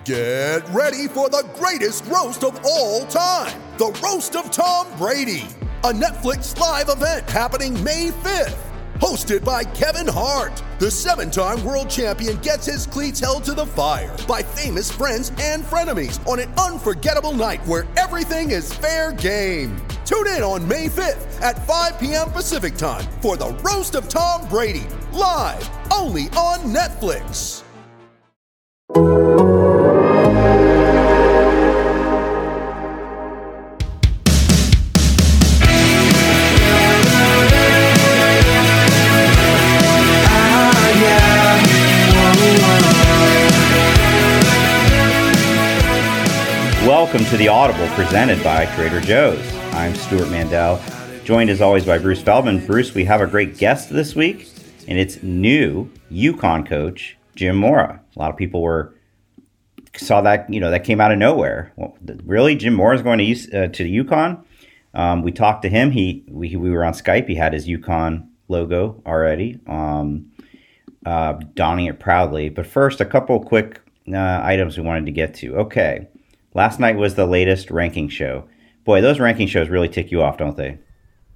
Get ready for the greatest roast of all time, the Roast of Tom Brady, a Netflix live event happening May 5th. Hosted by Kevin Hart, the 7-time world champion gets his cleats held to the fire by famous friends and frenemies on an unforgettable night where everything is fair game. Tune in on May 5th at 5 p.m. Pacific time for the Roast of Tom Brady, live only on Netflix. Welcome to The Audible, presented by Trader Joe's. I'm Stuart Mandel, joined as always by Bruce Feldman. Bruce, we have a great guest this week, and it's new UConn coach Jim Mora. A lot of people saw that, that came out of nowhere. Well, really, Jim Mora is going to UConn? We talked to him. We were on Skype. He had his UConn logo already, donning it proudly. But first, a couple quick items we wanted to get to. Okay. Last night was the latest ranking show. Boy, those ranking shows really tick you off, don't they?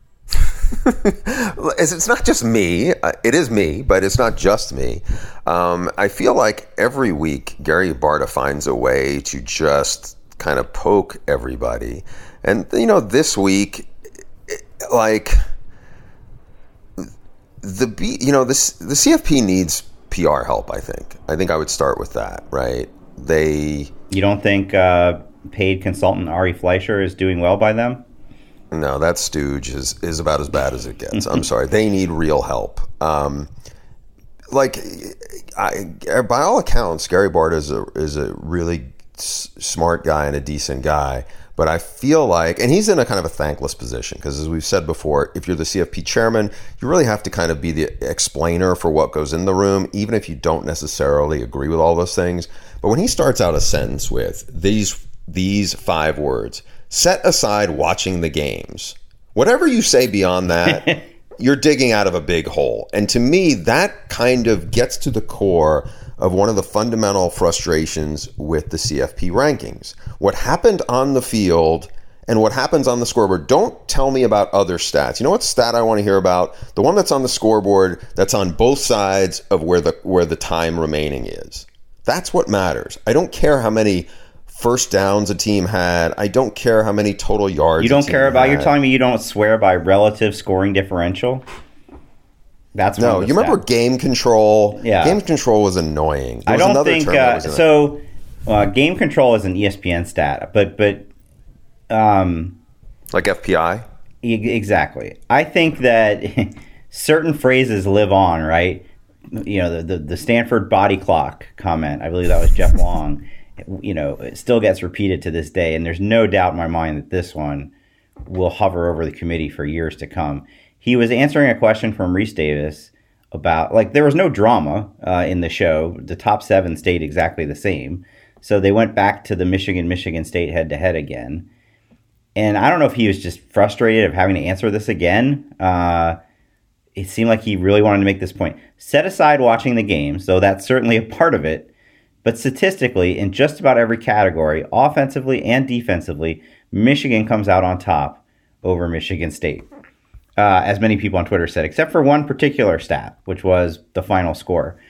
It's not just me. It is me, but it's not just me. I feel like every week Gary Barta finds a way to just kind of poke everybody. And, this week, like, the CFP needs PR help, I think. I think I would start with that, right? You don't think paid consultant Ari Fleischer is doing well by them? No, that stooge is about as bad as it gets. I'm sorry. They need real help. By all accounts, Gary Barta is a really smart guy and a decent guy. But I feel like, and he's in a kind of a thankless position because, as we've said before, if you're the CFP chairman, you really have to kind of be the explainer for what goes in the room, even if you don't necessarily agree with all those things. But when he starts out a sentence with these 5 words, set aside watching the games, whatever you say beyond that, you're digging out of a big hole. And to me, that kind of gets to the core of one of the fundamental frustrations with the CFP rankings. What happened on the field and what happens on the scoreboard, don't tell me about other stats. You know what stat I want to hear about? The one that's on the scoreboard that's on both sides of where the time remaining is. That's what matters. I don't care how many first downs a team had. I don't care how many total yards you don't care about. You're telling me you don't swear by relative scoring differential? That's no. You remember game control? Yeah, game control was annoying. I don't think so. Game control is an ESPN stat, but like FPI. Exactly. I think that certain phrases live on, right? The Stanford body clock comment. I believe that was Jeff Long. It still gets repeated to this day, and there's no doubt in my mind that this one will hover over the committee for years to come. He was answering a question from Reese Davis about, there was no drama in the show. The top 7 stayed exactly the same. So they went back to the Michigan State head-to-head again. And I don't know if he was just frustrated of having to answer this again. It seemed like he really wanted to make this point. Set aside watching the games, though that's certainly a part of it. But statistically, in just about every category, offensively and defensively, Michigan comes out on top over Michigan State. As many people on Twitter said, except for one particular stat, which was the final score.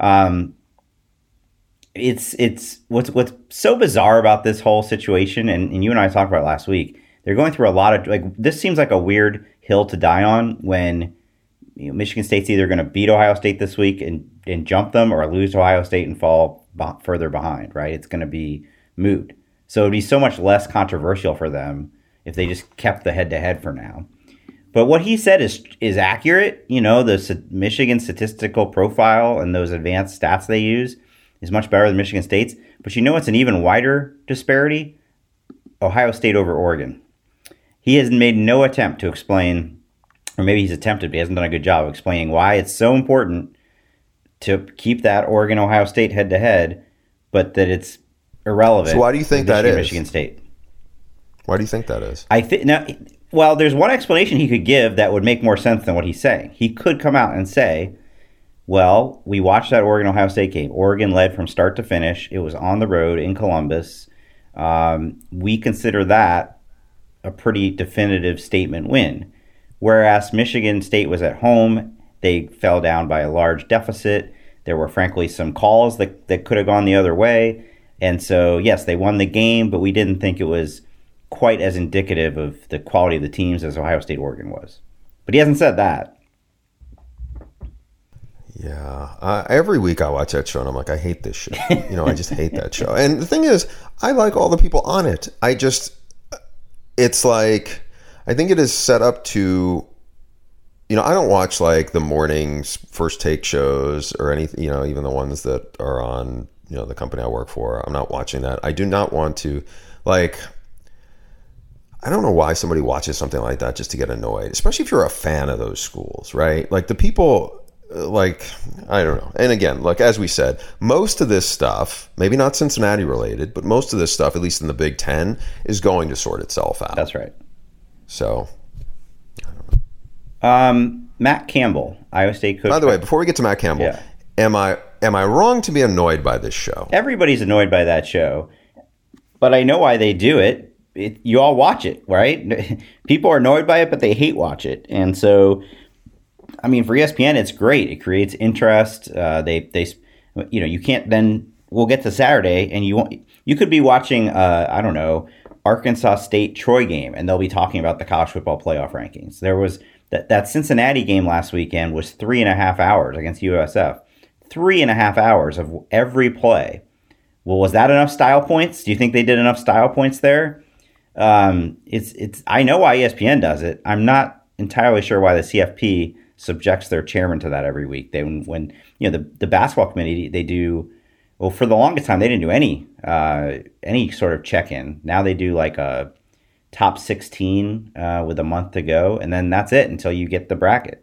It's what's so bizarre about this whole situation, and you and I talked about it last week. They're going through a lot of this seems like a weird hill to die on when Michigan State's either going to beat Ohio State this week and jump them, or lose to Ohio State and fall further behind. Right? It's going to be moot. So it'd be so much less controversial for them if they just kept the head-to-head for now. But what he said is accurate. The Michigan statistical profile and those advanced stats they use is much better than Michigan State's. But it's an even wider disparity? Ohio State over Oregon. He has made no attempt to explain, or maybe he's attempted, but he hasn't done a good job of explaining why it's so important to keep that Oregon-Ohio State head-to-head, but that it's irrelevant. So why do you think that is? Michigan State. Why do you think that is? Well, there's one explanation he could give that would make more sense than what he's saying. He could come out and say Well, we watched that Oregon-Ohio State game. Oregon led from start to finish. It was on the road in Columbus. We consider that a pretty definitive statement win. Whereas Michigan State was at home, they fell down by a large deficit. There were, frankly, some calls that could have gone the other way. And so, yes, they won the game, but we didn't think it was quite as indicative of the quality of the teams as Ohio State Oregon was. But he hasn't said that. Yeah. Every week I watch that show and I'm like, I hate this show. I just hate that show. And the thing is, I like all the people on it. It's like, I think it is set up to, I don't watch like the mornings first take shows or anything, even the ones that are on, the company I work for. I'm not watching that. I do not want to, I don't know why somebody watches something like that just to get annoyed, especially if you're a fan of those schools, right? Like the people, I don't know. And again, as we said, most of this stuff, maybe not Cincinnati related, but most of this stuff, at least in the Big Ten, is going to sort itself out. That's right. So, I don't know. Matt Campbell, Iowa State coach. By the way, before we get to Matt Campbell, yeah. Am I wrong to be annoyed by this show? Everybody's annoyed by that show, but I know why they do it. You all watch it, right? People are annoyed by it, but they hate watch it. And so, I mean, for ESPN, it's great. It creates interest. You can't then. We'll get to Saturday, and you could be watching, I don't know, Arkansas State Troy game, and they'll be talking about the college football playoff rankings. There was that Cincinnati game last weekend was 3.5 hours against USF. 3.5 hours of every play. Well, was that enough style points? Do you think they did enough style points there? It's. I know why ESPN does it. I'm not entirely sure why the CFP subjects their chairman to that every week. When the basketball committee, they do. Well, for the longest time, they didn't do any sort of check-in. Now they do like a top 16 with a month to go, and then that's it until you get the bracket.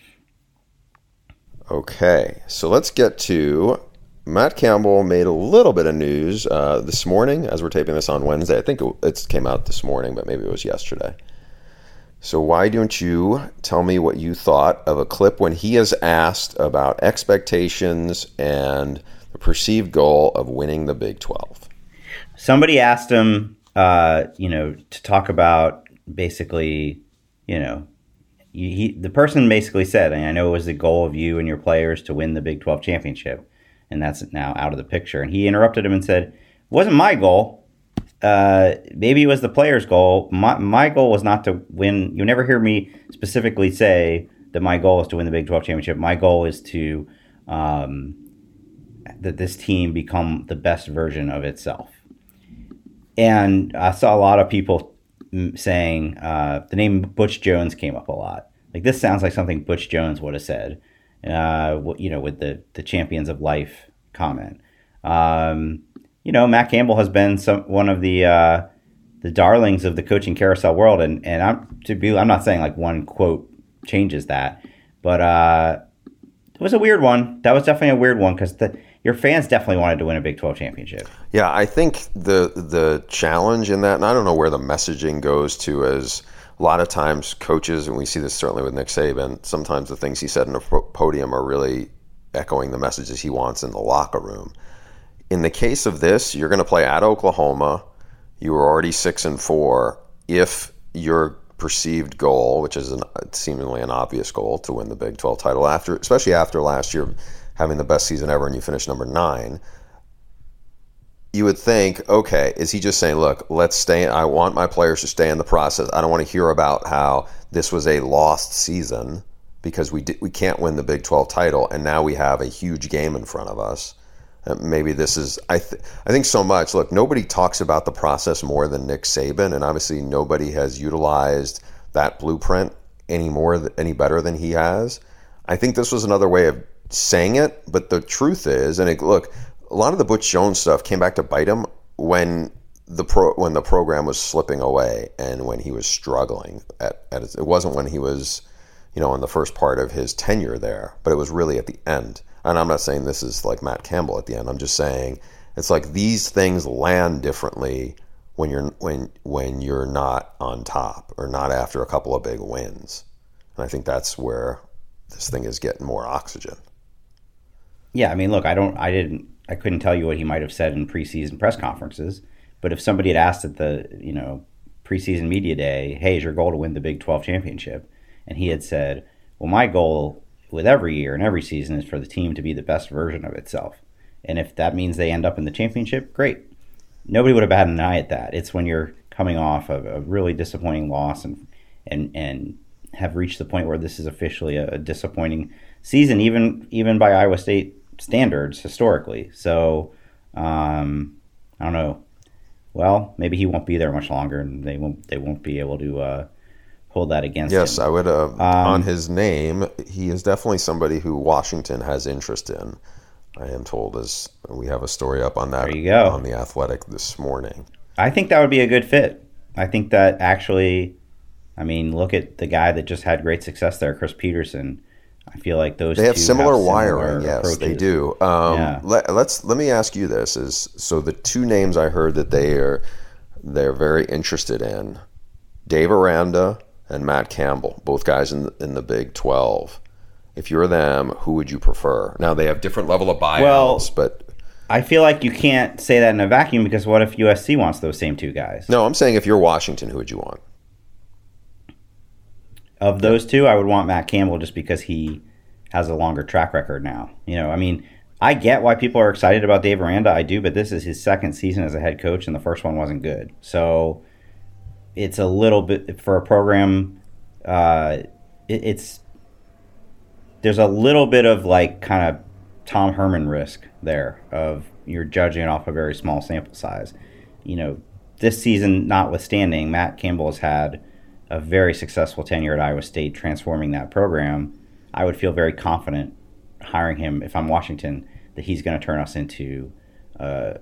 Okay, so let's get to Matt Campbell made a little bit of news this morning as we're taping this on Wednesday. I think it came out this morning, but maybe it was yesterday. So why don't you tell me what you thought of a clip when he is asked about expectations and the perceived goal of winning the Big 12? Somebody asked him, to talk about basically, the person basically said, and I know it was the goal of you and your players to win the Big 12 championship, and that's now out of the picture. And he interrupted him and said, it wasn't my goal. Maybe it was the player's goal. My goal was not to win. You'll never hear me specifically say that my goal is to win the Big 12 championship. My goal is to that this team become the best version of itself. And I saw a lot of people saying the name Butch Jones came up a lot. Like, this sounds like something Butch Jones would have said, with the Champions of Life comment. Matt Campbell has been one of the darlings of the coaching carousel world, and I'm not saying like one quote changes that, but it was a weird one. That was definitely a weird one because your fans definitely wanted to win a Big 12 championship. Yeah, I think the challenge in that, and I don't know where the messaging goes to, as a lot of times coaches, and we see this certainly with Nick Saban, sometimes the things he said in a podium are really echoing the messages he wants in the locker room. In the case of this, you're going to play at Oklahoma. You were already 6-4. If your perceived goal, which is seemingly an obvious goal, to win the Big 12 title, especially after last year having the best season ever and you finish number 9, you would think, okay, is he just saying, look, let's stay. I want my players to stay in the process. I don't want to hear about how this was a lost season because we can't win the Big 12 title, and now we have a huge game in front of us. Maybe this is, I think so much. Look, nobody talks about the process more than Nick Saban, and obviously nobody has utilized that blueprint any better than he has. I think this was another way of saying it, but the truth is, look, a lot of the Butch Jones stuff came back to bite him when the program was slipping away and when he was struggling. It wasn't when he was, in the first part of his tenure there, but it was really at the end. And I'm not saying this is like Matt Campbell at the end. I'm just saying it's like these things land differently when you're not on top or not after a couple of big wins. And I think that's where this thing is getting more oxygen. Yeah, I mean, look, I couldn't tell you what he might have said in preseason press conferences, but if somebody had asked at the, preseason media day, hey, is your goal to win the Big 12 championship? And he had said, well, my goal with every year and every season is for the team to be the best version of itself. And if that means they end up in the championship, great. Nobody would have batted an eye at that. It's when you're coming off of a really disappointing loss and have reached the point where this is officially a disappointing season, even by Iowa State standards historically. So I don't know. Well, maybe he won't be there much longer, and they won't be able to hold that against him. Yes, I would. On his name, he is definitely somebody who Washington has interest in. I am told, as we have a story up on that There you go. on The Athletic this morning. I think that would be a good fit. I think that actually, I mean, look at the guy that just had great success there, Chris Peterson. I feel like those They have two similar wiring. Yes, approaches. they do. Yeah. Let me ask you this: so the two names I heard that they're very interested in, Dave Aranda and Matt Campbell, both guys in the Big 12. If you're them, who would you prefer? Now they have different level of buyouts, but I feel like you can't say that in a vacuum, because what if USC wants those same two guys? no, I'm saying if you're Washington, who would you want? Of those two, I would want Matt Campbell just because he has a longer track record now. I mean, I get why people are excited about Dave Aranda. I do, but this is his second season as a head coach, and the first one wasn't good. So it's a little bit for a program. There's a little bit of like kind of Tom Herman risk there of you're judging it off a very small sample size. This season notwithstanding, Matt Campbell has had a very successful tenure at Iowa State, transforming that program. I would feel very confident hiring him if I'm Washington that he's going to turn us into a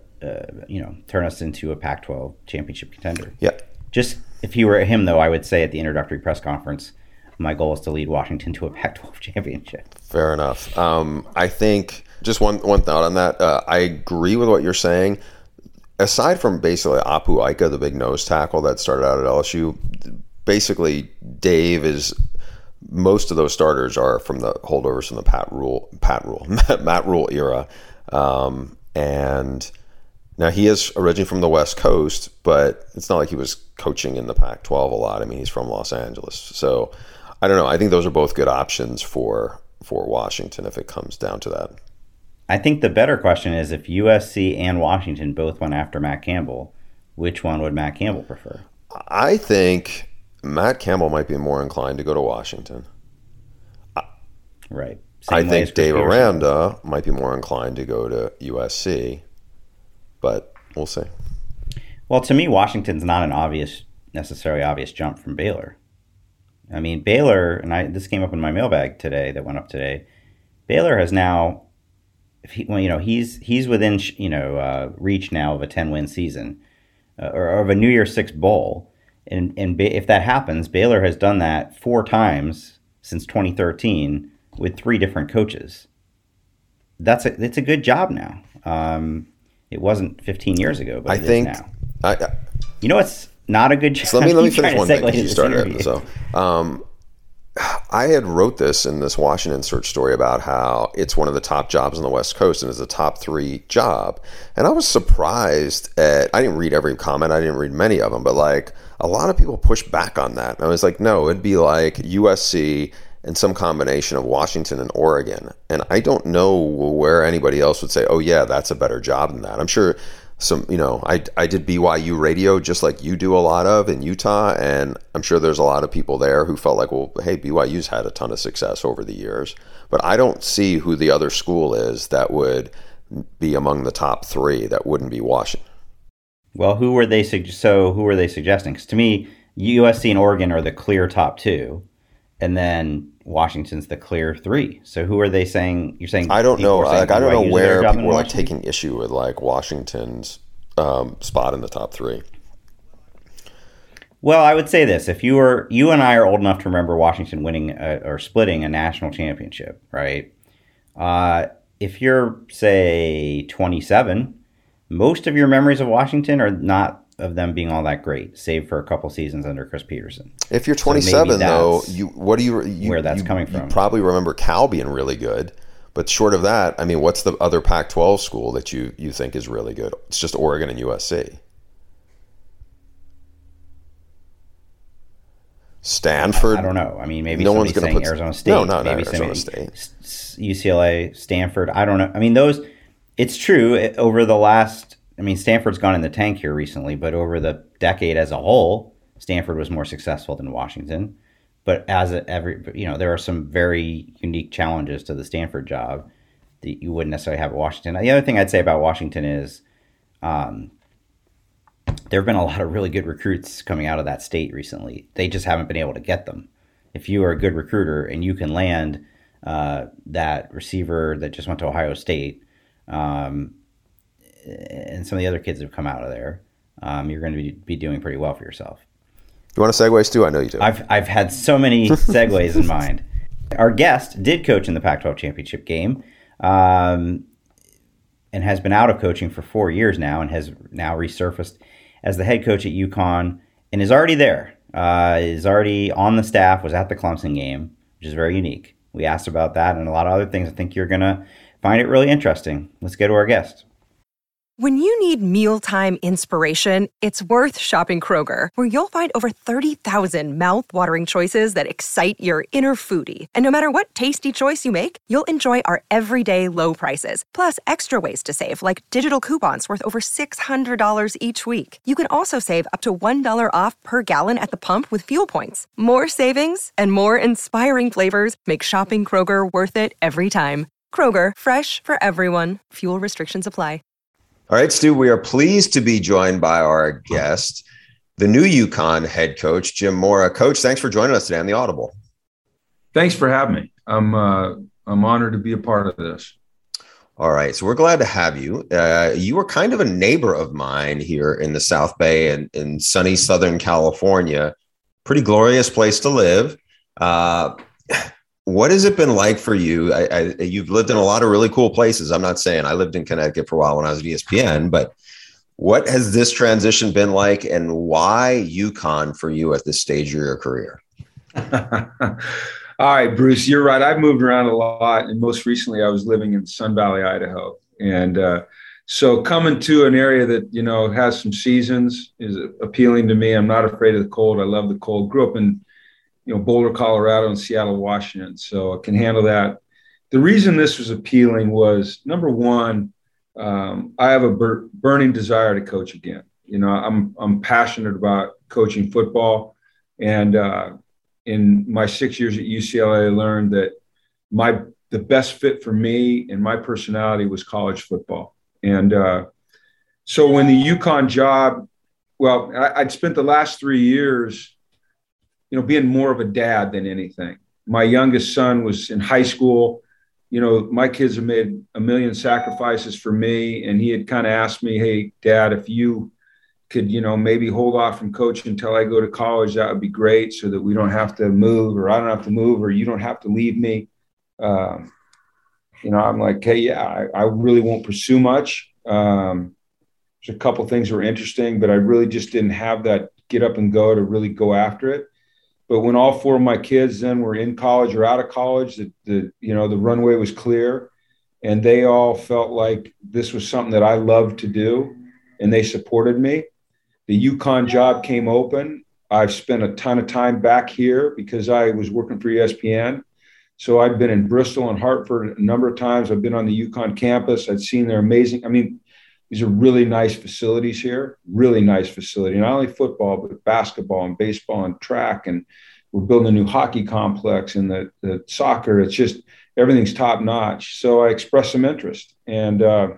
Pac-12 championship contender. Yeah. Just if he were him, though, I would say at the introductory press conference, my goal is to lead Washington to a Pac-12 championship. Fair enough. I think just one thought on that. I agree with what you're saying. Aside from basically Apu Ika, the big nose tackle that started out at LSU, basically Dave is most of those starters are from the holdovers from the Matt Rule era, and now he is originally from the West Coast, but it's not like he was coaching in the Pac-12 a lot. I mean, he's from Los Angeles, so I don't know. I think those are both good options for Washington if it comes down to that. I think the better question is if USC and Washington both went after Matt Campbell, which one would Matt Campbell prefer? I think Matt Campbell might be more inclined to go to Washington. Right. I think Dave Aranda might be more inclined to go to USC, but we'll see. Well, to me, Washington's not an necessarily obvious jump from Baylor. I mean, Baylor, and this came up in my mailbag today that went up today. Baylor has now, he's within reach now of a 10-win season or of a New Year's Six bowl. And if that happens, Baylor has done that 4 times since 2013 with 3 different coaches. It's a good job now. It wasn't 15 years ago, but it is now. It's not a good job. So let me finish one thing. You started it. So, I had wrote this in this Washington Search story about how it's one of the top jobs on the West Coast and is a top 3 job. And I was surprised I didn't read every comment. I didn't read many of them, but like a lot of people pushed back on that. And I was like, no, it'd be like USC and some combination of Washington and Oregon. And I don't know where anybody else would say, oh yeah, that's a better job than that. I'm sure I did BYU radio just like you do a lot of in Utah, and I'm sure there's a lot of people there who felt like, well, hey, BYU's had a ton of success over the years, but I don't see who the other school is that would be among the top 3 that wouldn't be Washington. Well, who were they suggesting? Because to me, USC and Oregon are the clear top 2, and then Washington's the clear 3. So who are they saying? You're saying I don't know. Like I don't know where people are like Washington? taking issue with like Washington's spot in the top 3. Well, I would say this: if you and I are old enough to remember Washington winning or splitting a national championship, right? If you're say 27, most of your memories of Washington are not of them being all that great, save for a couple seasons under Chris Peterson. If you're 27, though, where that's coming from. You probably remember Cal being really good, But short of that, I mean, what's the other Pac-12 school that you think is really good? It's just Oregon and USC. Stanford. I don't know. I mean, maybe no one's going to put Arizona State. No, not maybe Arizona State. UCLA, Stanford. I don't know. I mean, those. It's true. Over the last, I mean, Stanford's gone in the tank here recently, but over the decade as a whole, Stanford was more successful than Washington. But there are some very unique challenges to the Stanford job that you wouldn't necessarily have at Washington. The other thing I'd say about Washington is there have been a lot of really good recruits coming out of that state recently. They just haven't been able to get them. If you are a good recruiter and you can land that receiver that just went to Ohio State, and some of the other kids have come out of there, you're going to be doing pretty well for yourself. You want to segues too? I know you do. I've had so many segues in mind. Our guest did coach in the Pac-12 championship game, and has been out of coaching for 4 years now, and has now resurfaced as the head coach at UConn, and is already there. Is already on the staff. Was at the Clemson game, which is very unique. We asked about that and a lot of other things. I think you're gonna find it really interesting. Let's go to our guest. When you need mealtime inspiration, it's worth shopping Kroger, where you'll find over 30,000 mouth-watering choices that excite your inner foodie. And no matter what tasty choice you make, you'll enjoy our everyday low prices, plus extra ways to save, like digital coupons worth over $600 each week. You can also save up to $1 off per gallon at the pump with fuel points. More savings and more inspiring flavors make shopping Kroger worth it every time. Kroger, fresh for everyone. Fuel restrictions apply. All right, Stu, we are pleased to be joined by our guest, the new UConn head coach, Jim Mora. Coach, thanks for joining us today on The Audible. Thanks for having me. I'm honored to be a part of this. All right, so we're glad to have you. You were kind of a neighbor of mine here in the South Bay and in sunny Southern California. Pretty glorious place to live. What has it been like for you? You've lived in a lot of really cool places. I'm not saying I lived in Connecticut for a while when I was at ESPN, but what has this transition been like, and why UConn for you at this stage of your career? All right, Bruce, you're right. I've moved around a lot, and most recently I was living in Sun Valley, Idaho. And so coming to an area that, has some seasons is appealing to me. I'm not afraid of the cold. I love the cold. Grew up in Boulder, Colorado, and Seattle, Washington. So I can handle that. The reason this was appealing was, number one, I have a burning desire to coach again. I'm passionate about coaching football. And in my 6 years at UCLA, I learned that the best fit for me and my personality was college football. And so when the UConn job, I'd spent the last 3 years being more of a dad than anything. My youngest son was in high school. My kids have made a million sacrifices for me. And he had kind of asked me, hey, Dad, if you could, maybe hold off from coaching until I go to college, that would be great, so that we don't have to move, or I don't have to move, or you don't have to leave me. I'm like, hey, yeah, I really won't pursue much. There's a couple things that were interesting, but I really just didn't have that get up and go to really go after it. But when all four of my kids then were in college or out of college, the runway was clear, and they all felt like this was something that I loved to do, and they supported me. The UConn job came open. I've spent a ton of time back here because I was working for ESPN. So I've been in Bristol and Hartford a number of times. I've been on the UConn campus. I've seen their amazing, these are really nice facilities here, really nice facility. Not only football, but basketball and baseball and track. And we're building a new hockey complex, and the soccer. It's just, everything's top notch. So I expressed some interest, and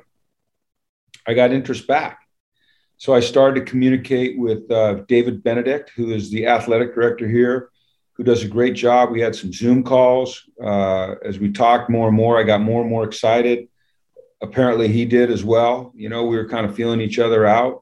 I got interest back. So I started to communicate with David Benedict, who is the athletic director here, who does a great job. We had some Zoom calls. As we talked more and more, I got more and more excited. Apparently he did as well. We were kind of feeling each other out.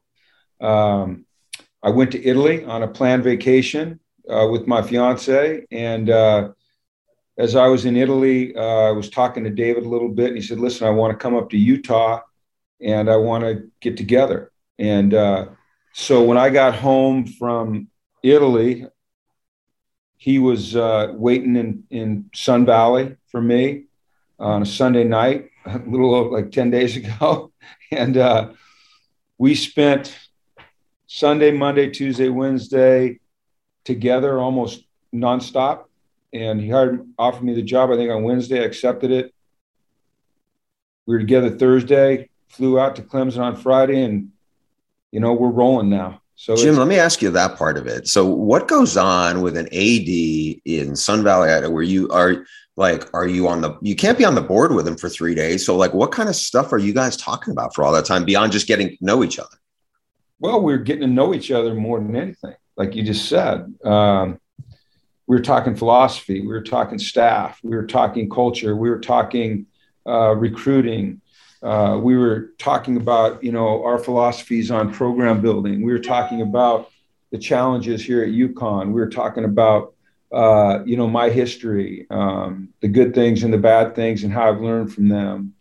I went to Italy on a planned vacation with my fiance. And as I was in Italy, I was talking to David a little bit, and he said, listen, I want to come up to Utah and I want to get together. And so when I got home from Italy, he was waiting in Sun Valley for me. on a Sunday night, a little over like 10 days ago. And we spent Sunday, Monday, Tuesday, Wednesday together almost nonstop. And he offered me the job, I think, on Wednesday. I accepted it. We were together Thursday, flew out to Clemson on Friday, and, we're rolling now. So Jim, let me ask you that part of it. So what goes on with an AD in Sun Valley, Idaho, where you are you can't be on the board with him for 3 days. So what kind of stuff are you guys talking about for all that time beyond just getting to know each other? Well, we're getting to know each other more than anything. Like you just said, we were talking philosophy. We were talking staff. We were talking culture. We were talking recruiting. We were talking about, our philosophies on program building. We were talking about the challenges here at UConn. We were talking about, my history, the good things and the bad things and how I've learned from them.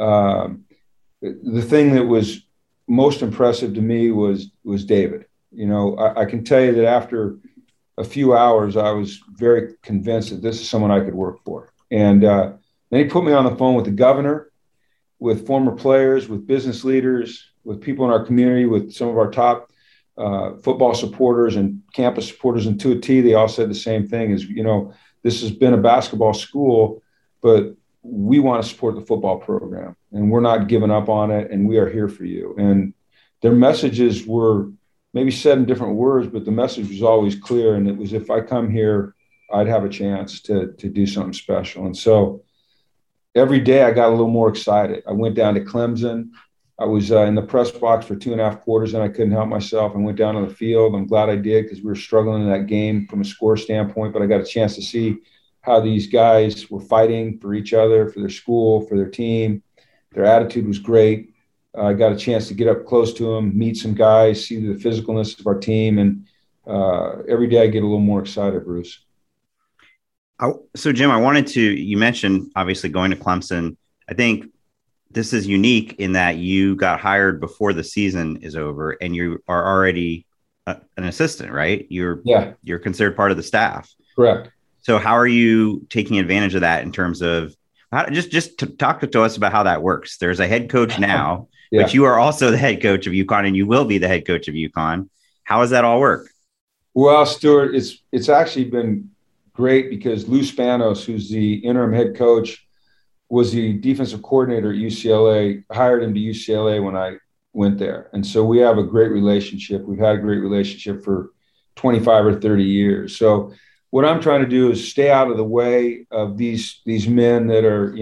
The thing that was most impressive to me was David. I can tell you that after a few hours, I was very convinced that this is someone I could work for. And then he put me on the phone with the governor, with former players, with business leaders, with people in our community, with some of our top football supporters and campus supporters. And to a T, they all said the same thing is, this has been a basketball school, but we want to support the football program and we're not giving up on it. And we are here for you. And their messages were maybe said in different words, but the message was always clear. And it was, if I come here, I'd have a chance to do something special. And so every day I got a little more excited. I went down to Clemson. I was in the press box for 2.5 quarters and I couldn't help myself. I went down on the field. I'm glad I did because we were struggling in that game from a score standpoint, but I got a chance to see how these guys were fighting for each other, for their school, for their team. Their attitude was great. I got a chance to get up close to them, meet some guys, see the physicalness of our team. And every day I get a little more excited, Bruce. So, Jim, you mentioned obviously going to Clemson. I think this is unique in that you got hired before the season is over and you are already an assistant, right? You're considered part of the staff. Correct. So how are you taking advantage of that in terms of just to talk to us about how that works? There's a head coach now, but you are also the head coach of UConn and you will be the head coach of UConn. How does that all work? Well, Stuart, it's actually been great because Lou Spanos, who's the interim head coach, was the defensive coordinator at UCLA, hired him to UCLA when I went there. And so we have a great relationship. We've had a great relationship for 25 or 30 years. So what I'm trying to do is stay out of the way of these men that are,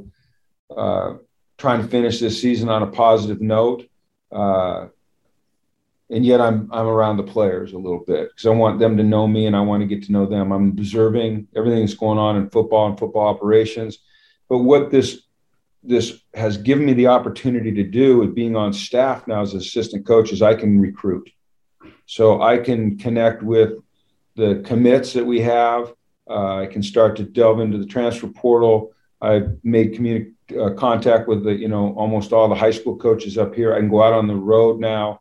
trying to finish this season on a positive note. And yet I'm around the players a little bit because I want them to know me and I want to get to know them. I'm observing everything that's going on in football and football operations. But what this has given me the opportunity to do with being on staff now as assistant coach is I can recruit. So I can connect with the commits that we have. I can start to delve into the transfer portal. I've made contact with almost all the high school coaches up here. I can go out on the road now.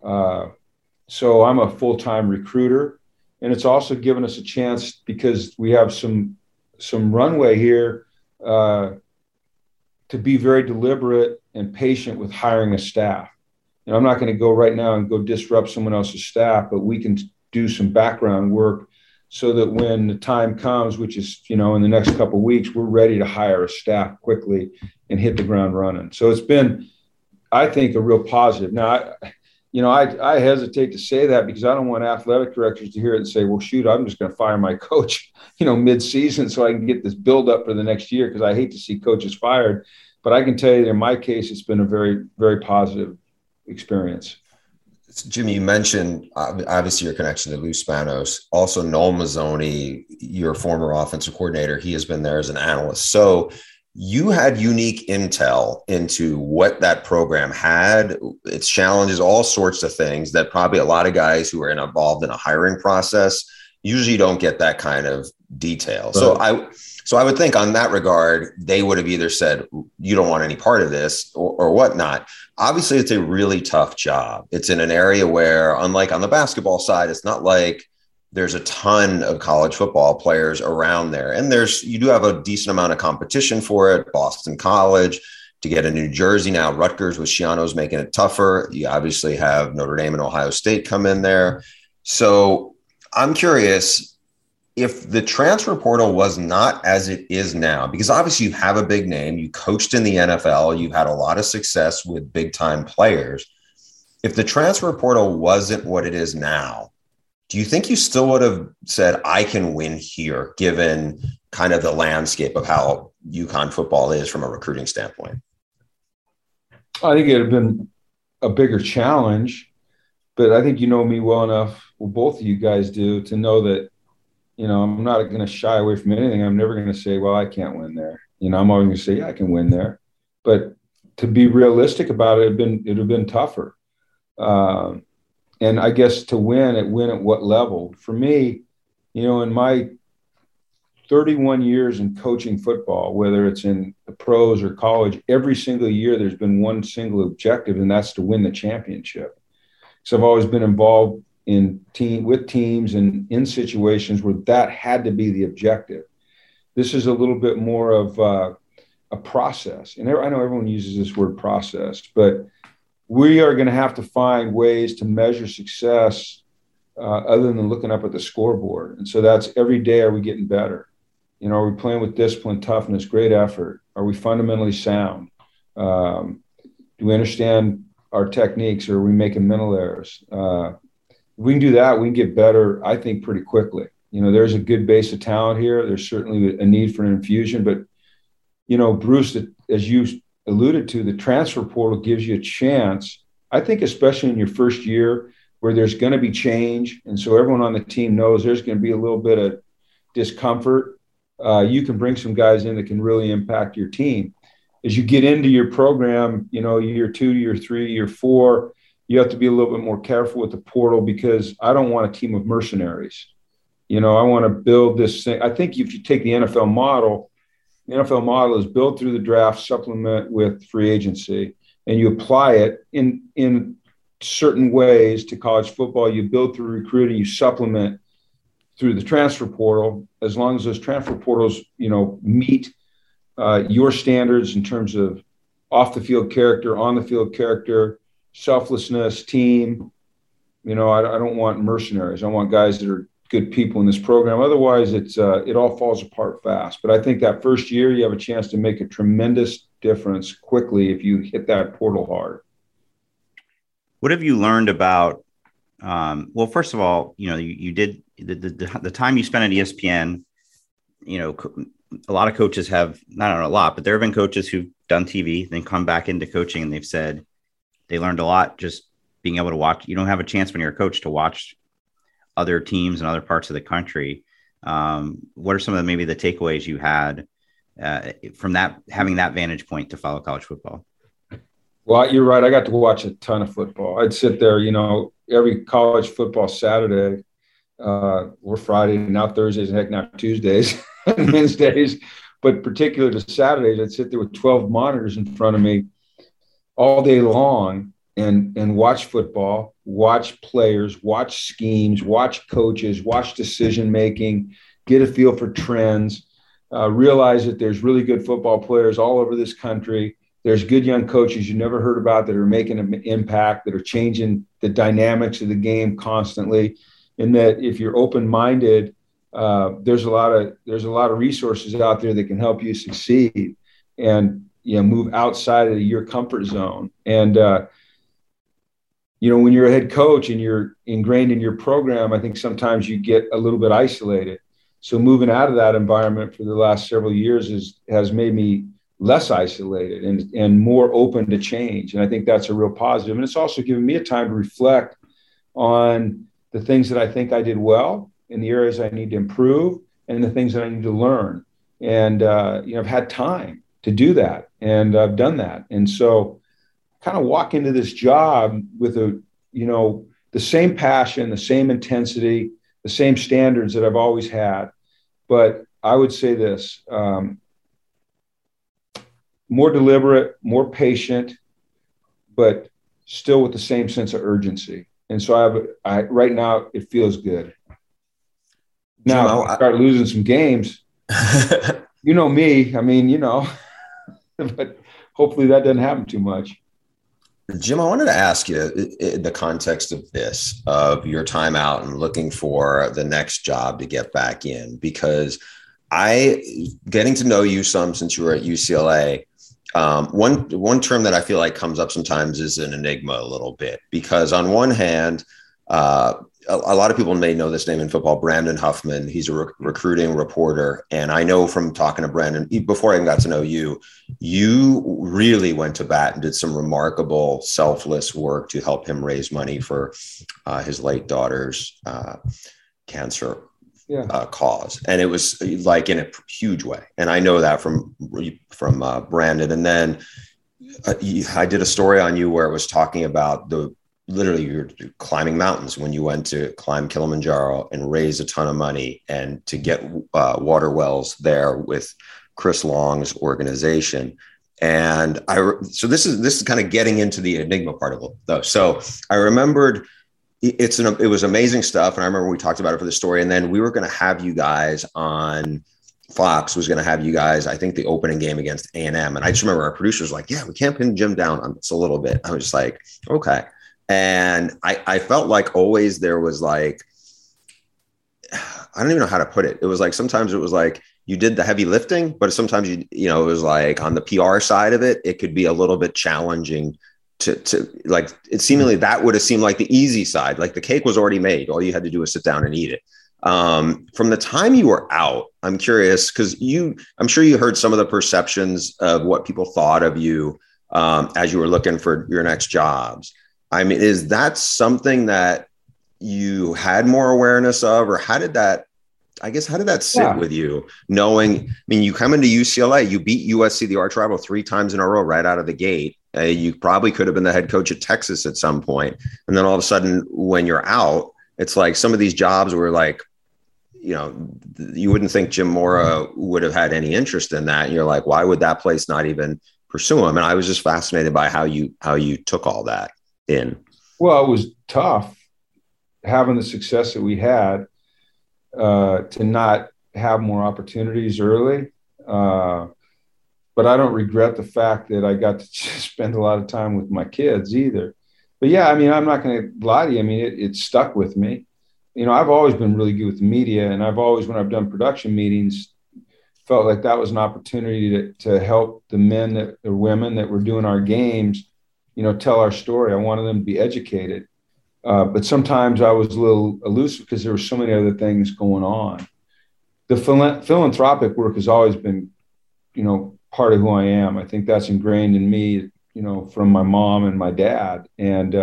So I'm a full-time recruiter. And it's also given us a chance because we have some runway here to be very deliberate and patient with hiring a staff. And I'm not going to go right now and go disrupt someone else's staff, but we can do some background work so that when the time comes, which is, in the next couple of weeks, we're ready to hire a staff quickly and hit the ground running. So it's been, I think, a real positive. Now, I hesitate to say that because I don't want athletic directors to hear it and say, well, shoot, I'm just going to fire my coach, mid-season so I can get this build up for the next year because I hate to see coaches fired. But I can tell you that in my case, it's been a very, very positive experience. Jimmy, you mentioned obviously your connection to Lou Spanos, also Noel Mazzoni, your former offensive coordinator. He has been there as an analyst. So you had unique intel into what that program had, its challenges, all sorts of things that probably a lot of guys who are involved in a hiring process usually don't get that kind of detail. Right. So I would think on that regard, they would have either said, you don't want any part of this or whatnot. Obviously, it's a really tough job. It's in an area where, unlike on the basketball side, it's not like there's a ton of college football players around there. And you do have a decent amount of competition for it. Boston College, to get a New Jersey now, Rutgers with Schiano's making it tougher. You obviously have Notre Dame and Ohio State come in there. So I'm curious if the transfer portal was not as it is now, because obviously you have a big name, you coached in the NFL, you've had a lot of success with big time players. If the transfer portal wasn't what it is now, do you think you still would have said, I can win here, given kind of the landscape of how UConn football is from a recruiting standpoint? I think it would have been a bigger challenge, but I think you know me well enough, well, both of you guys do, to know that, I'm not going to shy away from anything. I'm never going to say, well, I can't win there. I'm always going to say, yeah, I can win there. But to be realistic about it, it would have been tougher. And I guess to win at what level? For me, in my 31 years in coaching football, whether it's in the pros or college, every single year there's been one single objective, and that's to win the championship. So I've always been involved with teams and in situations where that had to be the objective. This is a little bit more of a process. And I know everyone uses this word process, but we are going to have to find ways to measure success other than looking up at the scoreboard. And so that's every day, are we getting better? Are we playing with discipline, toughness, great effort? Are we fundamentally sound? Do we understand our techniques, or are we making mental errors? If we can do that, we can get better, I think, pretty quickly. There's a good base of talent here. There's certainly a need for an infusion. But, Bruce, as you alluded to, the transfer portal gives you a chance, I think, especially in your first year, where there's going to be change. And so everyone on the team knows there's going to be a little bit of discomfort. You can bring some guys in that can really impact your team. As you get into your program, year 2, year 3, year 4, you have to be a little bit more careful with the portal, because I don't want a team of mercenaries. I want to build this thing. I think if you take the NFL model is built through the draft, supplement with free agency, and you apply it in certain ways to college football. You build through recruiting, you supplement through the transfer portal, as long as those transfer portals, meet your standards in terms of off the field character, on the field character, selflessness, team. I don't want mercenaries. I want guys that are good people in this program. Otherwise, it all falls apart fast. But I think that first year, you have a chance to make a tremendous difference quickly if you hit that portal hard. What have you learned about? Well, first of all, you did the time you spent at ESPN. A lot of coaches have, not a lot, but there have been coaches who've done TV, then come back into coaching, and they've said they learned a lot just being able to watch. You don't have a chance when you're a coach to watch other teams in other parts of the country. What are some of maybe the takeaways you had from that, having that vantage point to follow college football? Well, you're right. I got to watch a ton of football. I'd sit there, every college football Saturday or Friday, now Thursdays, and heck, now Tuesdays and Wednesdays, but particular to Saturdays, I'd sit there with 12 monitors in front of me all day long and watch football, watch players, watch schemes, watch coaches, watch decision-making, get a feel for trends, realize that there's really good football players all over this country. There's good young coaches you never heard about that are making an impact, that are changing the dynamics of the game constantly. And that if you're open-minded, there's a lot of resources out there that can help you succeed and move outside of your comfort zone. And when you're a head coach and you're ingrained in your program, I think sometimes you get a little bit isolated. So moving out of that environment for the last several years has made me less isolated and more open to change. And I think that's a real positive. And it's also given me a time to reflect on the things that I think I did well, in the areas I need to improve, and the things that I need to learn. And, I've had time to do that, and I've done that. And so kind of walk into this job with the same passion, the same intensity, the same standards that I've always had. But I would say this, more deliberate, more patient, but still with the same sense of urgency. And so right now it feels good. Now, if I start losing some games, you know me. I mean, but hopefully that doesn't happen too much. Jim, I wanted to ask you in the context of this, of your time out and looking for the next job to get back in, because getting to know you some since you were at UCLA, one term that I feel like comes up sometimes is an enigma a little bit, because on one hand, a lot of people may know this name in football, Brandon Huffman. He's a recruiting reporter. And I know from talking to Brandon, before I even got to know you, you really went to bat and did some remarkable selfless work to help him raise money for his late daughter's cancer cause. And it was like in a huge way. And I know that from Brandon. And then I did a story on you where it was talking about literally you're climbing mountains when you went to climb Kilimanjaro and raise a ton of money and to get water wells there with Chris Long's organization. And so this is kind of getting into the enigma part of it though. So I remembered it was amazing stuff. And I remember we talked about it for the story, and then we were going to have you guys on Fox was going to have you guys, I think the opening game against A&M. And I just remember our producers were like, yeah, we can't pin Jim down on this a little bit. I was just like, okay. And I felt like always there was like, I don't even know how to put it. It was like, sometimes it was like you did the heavy lifting, but sometimes it was like on the PR side of it, it could be a little bit challenging to like, it seemingly that would have seemed like the easy side. Like the cake was already made. All you had to do was sit down and eat it. From the time you were out, I'm curious, because I'm sure you heard some of the perceptions of what people thought of you as you were looking for your next jobs. I mean, is that something that you had more awareness of, or how did that sit with you, knowing, I mean, you come into UCLA, you beat USC, the arch rival, 3 times in a row right out of the gate. You probably could have been the head coach at Texas at some point. And then all of a sudden when you're out, it's like some of these jobs were like, you wouldn't think Jim Mora would have had any interest in that. And you're like, why would that place not even pursue him? And I was just fascinated by how you took all that in. Well, it was tough having the success that we had to not have more opportunities early. But I don't regret the fact that I got to spend a lot of time with my kids either. But yeah, I mean, I'm not going to lie to you. I mean, it stuck with me. I've always been really good with the media, and I've always, when I've done production meetings, felt like that was an opportunity to help the men or women that were doing our games, tell our story. I wanted them to be educated. But sometimes I was a little elusive because there were so many other things going on. The philanthropic work has always been, part of who I am. I think that's ingrained in me, from my mom and my dad. And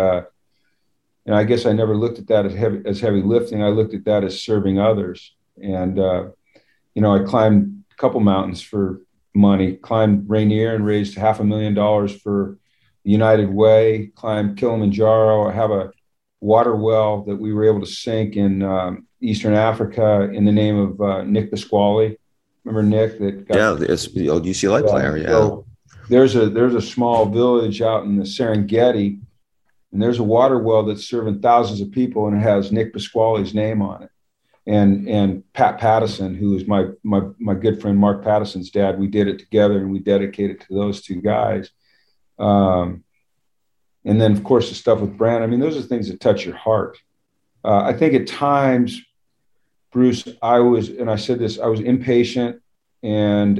I guess I never looked at that as heavy lifting. I looked at that as serving others. And, I climbed a couple mountains for money, climbed Rainier and raised $500,000 for the United Way, climbed Kilimanjaro. I have a water well that we were able to sink in Eastern Africa in the name of Nick Pasquale. Remember Nick? It's the old UCLA player. Yeah. So there's a small village out in the Serengeti, and there's a water well that's serving thousands of people, and it has Nick Pasquale's name on it. And Pat Pattison, who is my good friend Mark Pattison's dad, we did it together, and we dedicated to those two guys. And then, of course, the stuff with Brand. I mean, those are things that touch your heart. I think at times, Bruce, I was impatient and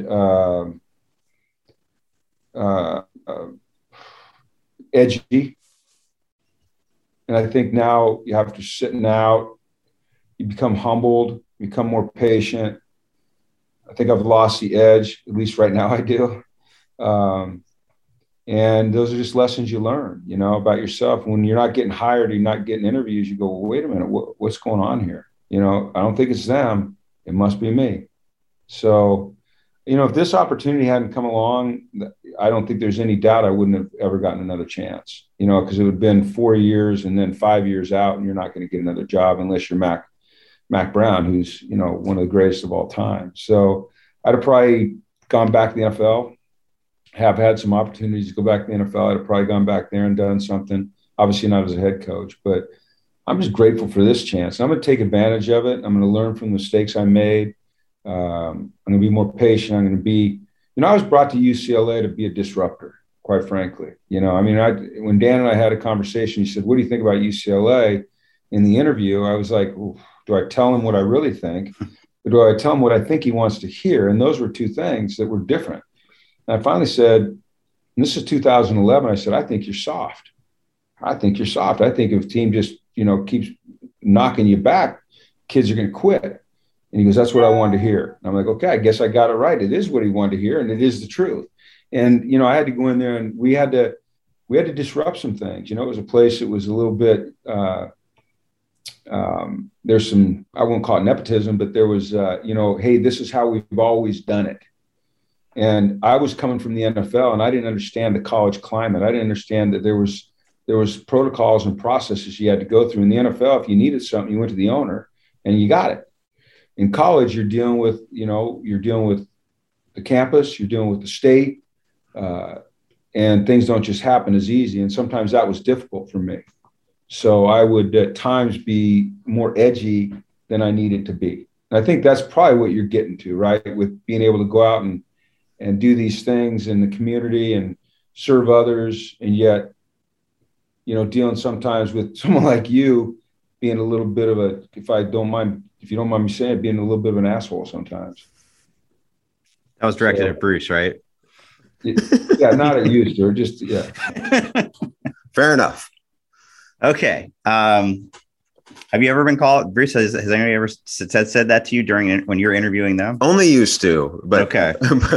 edgy. And I think now you have to sit out, you become humbled, become more patient. I think I've lost the edge, at least right now I do. And those are just lessons you learn, about yourself. When you're not getting hired, you're not getting interviews, you go, well, wait a minute, what's going on here? I don't think it's them. It must be me. So, if this opportunity hadn't come along, I don't think there's any doubt I wouldn't have ever gotten another chance, because it would have been 4 years and then 5 years out, and you're not going to get another job unless you're Mac Brown, who's, one of the greatest of all time. So I'd have probably gone back to the NFL, have had some opportunities to go back to the NFL. I'd have probably gone back there and done something, obviously not as a head coach, but I'm just grateful for this chance. I'm going to take advantage of it. I'm going to learn from the mistakes I made. I'm going to be more patient. I'm going to be, I was brought to UCLA to be a disruptor, quite frankly. When Dan and I had a conversation, he said, "What do you think about UCLA?" In the interview, I was like, do I tell him what I really think? Or do I tell him what I think he wants to hear? And those were two things that were different. And I finally said, and this is 2011, I said, I think you're soft. I think you're soft. I think if a team just, keeps knocking you back, kids are going to quit. And he goes, that's what I wanted to hear. And I'm like, okay, I guess I got it right. It is what he wanted to hear, and it is the truth. And, I had to go in there, and we had to disrupt some things. It was a place that was a little bit, there's some, I won't call it nepotism, but there was, hey, this is how we've always done it. And I was coming from the NFL, and I didn't understand the college climate. I didn't understand that there was protocols and processes you had to go through. In the NFL, if you needed something, you went to the owner and you got it. In college, you're dealing with the campus, you're dealing with the state, and things don't just happen as easy. And sometimes that was difficult for me. So I would at times be more edgy than I needed to be. And I think that's probably what you're getting to, right? With being able to go out and do these things in the community and serve others, and yet, dealing sometimes with someone like you being a little bit of if you don't mind me saying it, being a little bit of an asshole sometimes. That was directed at Bruce, right? Yeah, not at you, sir. Just, yeah. Fair enough. Okay. Have you ever been called, Bruce? Has anybody ever said that to you when you're interviewing them? Only used to, but okay.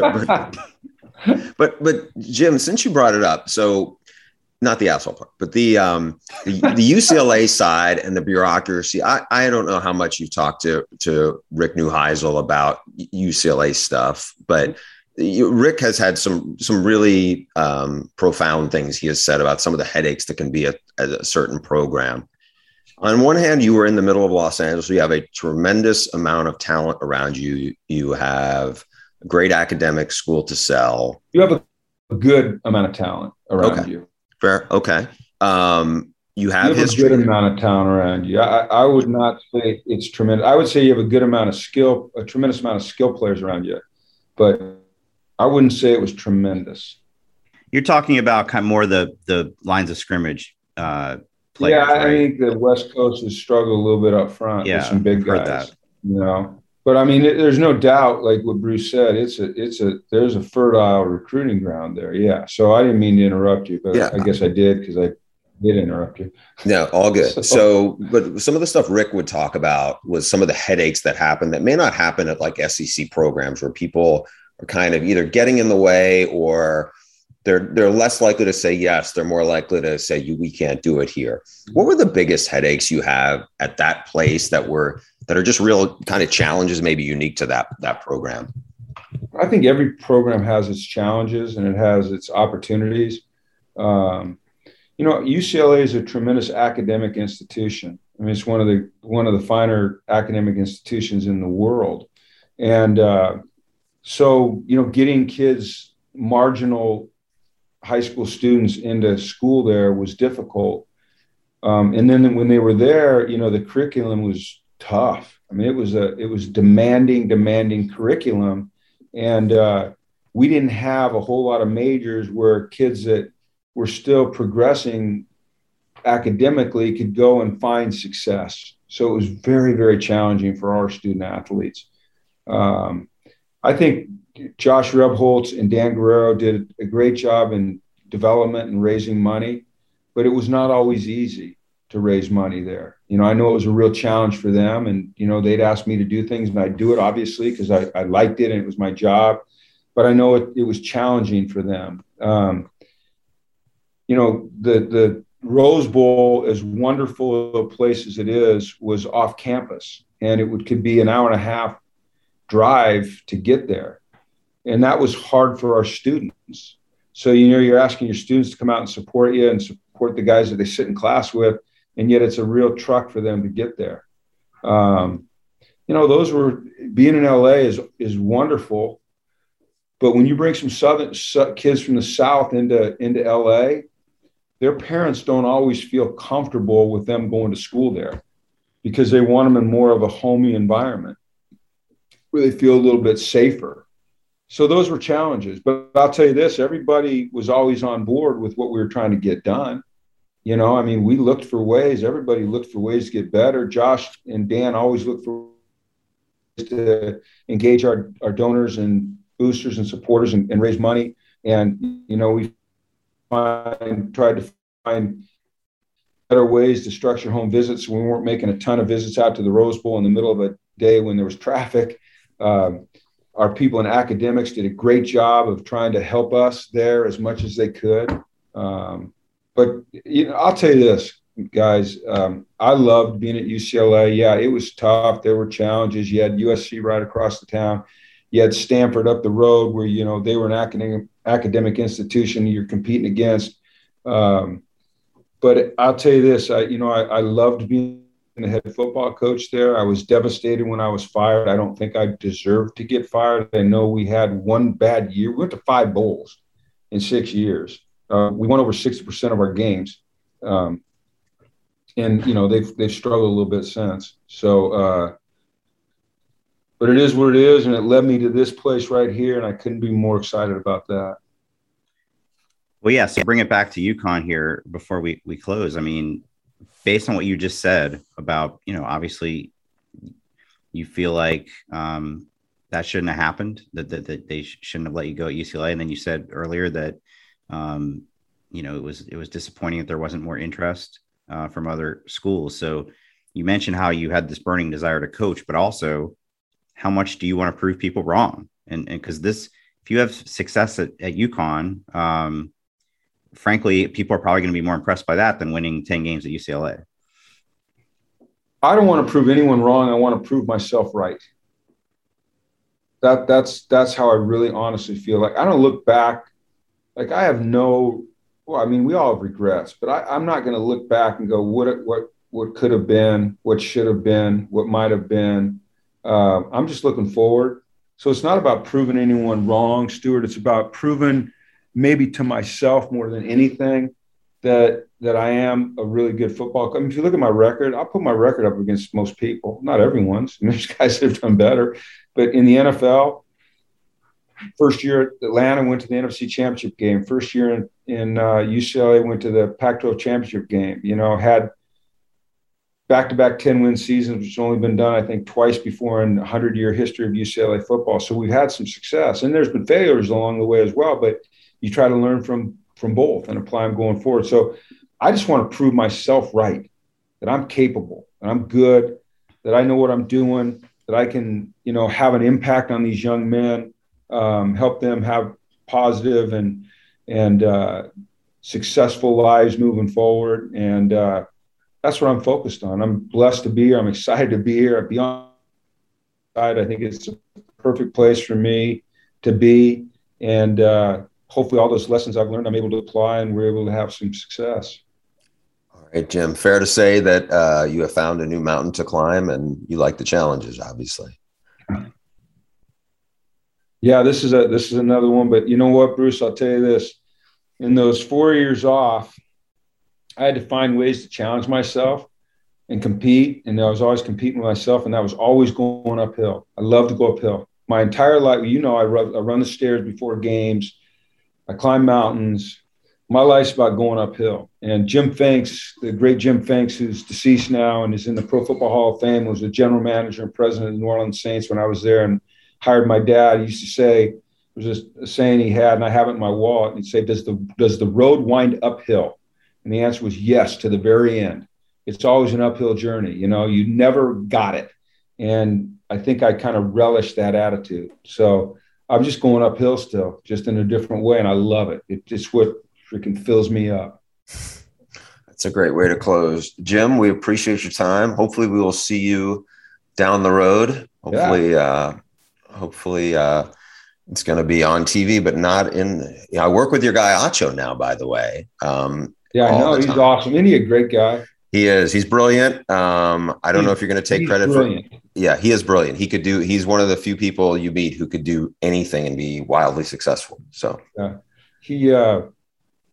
but Jim, since you brought it up, so not the asshole part, but the UCLA side and the bureaucracy. I don't know how much you've talked to Rick Neuheisel about UCLA stuff, but Rick has had some really profound things he has said about some of the headaches that can be at a certain program. On one hand, you were in the middle of Los Angeles. You have a tremendous amount of talent around you. You have a great academic school to sell. You have a good amount of talent around you. Fair. Okay. You have history. A good amount of talent around you. I would not say it's tremendous. I would say you have a good amount of skill, a tremendous amount of skill players around you, but I wouldn't say it was tremendous. You're talking about kind of more the lines of scrimmage players, yeah, I right? think the West Coast has struggled a little bit up front with some big guys. But I mean, there's no doubt, like what Bruce said, there's a fertile recruiting ground there. Yeah. So I didn't mean to interrupt you, but I guess I did because I did interrupt you. No, all good. So, but some of the stuff Rick would talk about was some of the headaches that happen that may not happen at like SEC programs where people are kind of either getting in the way or they're less likely to say yes. They're more likely to say, we can't do it here. What were the biggest headaches you have at that place that are just real kind of challenges, maybe unique to that program? I think every program has its challenges and it has its opportunities. UCLA is a tremendous academic institution. I mean, it's one of the finer academic institutions in the world. And so, getting kids, marginal high school students into school there was difficult. And then when they were there, the curriculum was tough. I mean, it was demanding curriculum. And we didn't have a whole lot of majors where kids that were still progressing academically could go and find success. So it was very, very challenging for our student athletes. I think Josh Rebholz and Dan Guerrero did a great job in development and raising money, but it was not always easy to raise money there. I know it was a real challenge for them, and, they'd ask me to do things and I'd do it obviously because I liked it and it was my job, but I know it was challenging for them. The Rose Bowl, as wonderful a place as it is, was off campus, and it could be an hour and a half drive to get there. And that was hard for our students. So, you're asking your students to come out and support you and support the guys that they sit in class with, and yet it's a real truck for them to get there. Those were, being in LA is wonderful, but when you bring some southern kids from the South into LA, their parents don't always feel comfortable with them going to school there because they want them in more of a homey environment where they feel a little bit safer. So those were challenges. But I'll tell you this, everybody was always on board with what we were trying to get done. You know, I mean, we looked for ways, everybody looked for ways to get better. Josh and Dan always looked for ways to engage our donors and boosters and supporters and raise money. And, you know, we tried to find better ways to structure home visits. We weren't making a ton of visits out to the Rose Bowl in the middle of a day when there was traffic. Our people in academics did a great job of trying to help us there as much as they could. But, you know, I'll tell you this, guys, I loved being at UCLA. Yeah, it was tough. There were challenges. You had USC right across the town. You had Stanford up the road where, you know, they were an academic institution you're competing against. But I'll tell you this, I loved being the head football coach there. I was devastated when I was fired. I don't think I deserved to get fired. I know we had one bad year. We went to 5 bowls in 6 years. We won over 60% of our games. And, you know, they've struggled a little bit since. So, but it is what it is, and it led me to this place right here, and I couldn't be more excited about that. Well, yeah, so bring it back to UConn here before we close. I mean, based on what you just said about, you know, obviously you feel like that shouldn't have happened, that they shouldn't have let you go at UCLA. And then you said earlier that, you know, it was disappointing that there wasn't more interest from other schools. So you mentioned how you had this burning desire to coach, but also how much do you want to prove people wrong? And because if you have success at UConn, frankly, people are probably going to be more impressed by that than winning 10 games at UCLA. I don't want to prove anyone wrong. I want to prove myself right. That's how I really honestly feel. Like, I don't look back. Like, I have we all have regrets, but I'm not going to look back and go, what could have been, what should have been, what might have been. I'm just looking forward. So it's not about proving anyone wrong, Stuart. It's about proving maybe to myself more than anything that I am a really good football. I mean, if you look at my record, I'll put my record up against most people, not everyone's. I mean, there's guys that have done better. But in the NFL, first year at Atlanta, went to the NFC Championship game. First year in UCLA, went to the Pac-12 Championship game. You know, had back-to-back 10-win seasons, which has only been done, I think, twice before in the 100-year history of UCLA football. So we've had some success. And there's been failures along the way as well, but you try to learn from both and apply them going forward. So I just want to prove myself right, that I'm capable, that I'm good, that I know what I'm doing, that I can, you know, have an impact on these young men, help them have positive and successful lives moving forward. And that's what I'm focused on. I'm blessed to be here. I'm excited to be here. Beyond, I think it's a perfect place for me to be. And hopefully all those lessons I've learned, I'm able to apply and we're able to have some success. All right, Jim, fair to say that you have found a new mountain to climb and you like the challenges, obviously. Yeah, this is another one. But you know what, Bruce, I'll tell you this. In those 4 years off, I had to find ways to challenge myself and compete. And I was always competing with myself, and that was always going uphill. I love to go uphill. My entire life, you know, I run the stairs before games. I climb mountains. My life's about going uphill. And Jim Finks, the great Jim Finks, who's deceased now and is in the Pro Football Hall of Fame, was the general manager and president of the New Orleans Saints when I was there and hired my dad. He used to say, it was just a saying he had, and I have it in my wallet, and he'd say, does the road wind uphill? And the answer was yes, to the very end. It's always an uphill journey. You know, you never got it. And I think I kind of relished that attitude. So I'm just going uphill still, just in a different way. And I love it. It's what freaking fills me up. That's a great way to close. Jim, we appreciate your time. Hopefully we will see you down the road. Hopefully, it's going to be on TV, but not in. I work with your guy Acho now, by the way. Yeah, I know. He's awesome. Isn't he a great guy? He is. He's brilliant. I don't know if you're going to take credit brilliant. for. Yeah, he is brilliant. He's one of the few people you meet who could do anything and be wildly successful. So yeah,